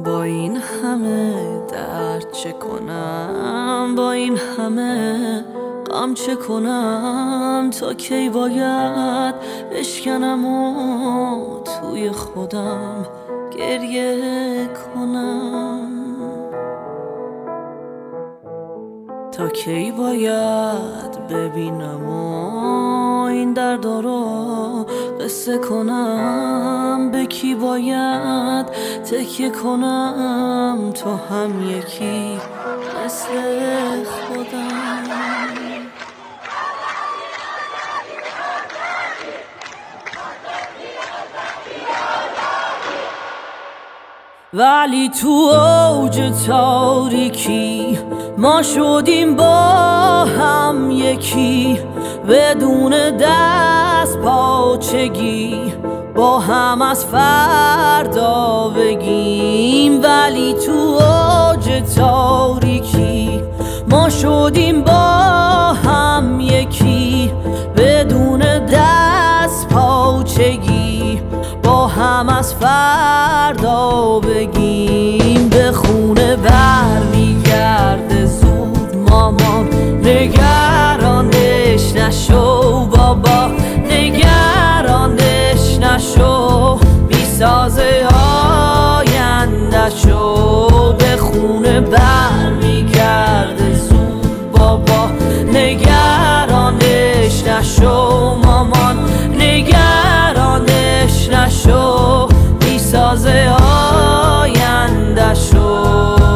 با این همه درد چه کنم، با این همه غم چه کنم، تا کی باید بشکنم و توی خودم گریه کنم، تا کی باید ببینم و این دردا رو قصه کنم، به کی باید تکیه کنم، تو هم یکی مثل خودم. ولی تو اوج تاریکی ما شدیم با هم یکی، بدون دست پاچگی با هم از فردا بگیم. ولی تو اوج تاریکی ما شدیم با هم یکی، بدون دست پاچگی با هم از فردا بگیم. به خونه برمیگرده زود مامان، نگرانش نشو بابا، نگرانش نشو، میسازه آینده‌شو. به خونه برمیگرده زود بابا، نگرانش نشو مامان، نگرانش نشو، میسازه آینده‌شو.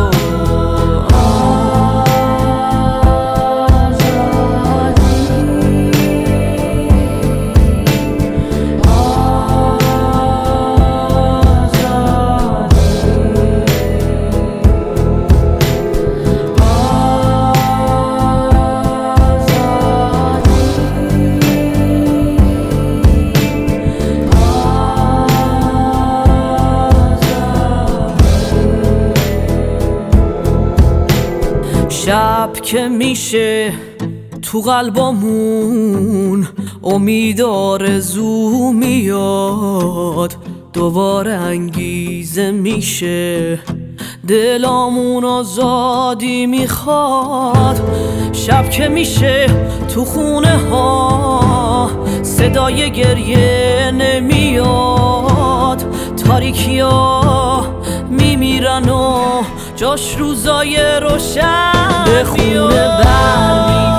شب که میشه تو قلبامون امید آرزو میاد، دوباره انگیزه میشه دلامون آزادی میخواد. شب که میشه تو خونه ها صدای گریه نمیاد، تاریکی ها میمیرن و جاش روزای روشن. به خونه برمیگردم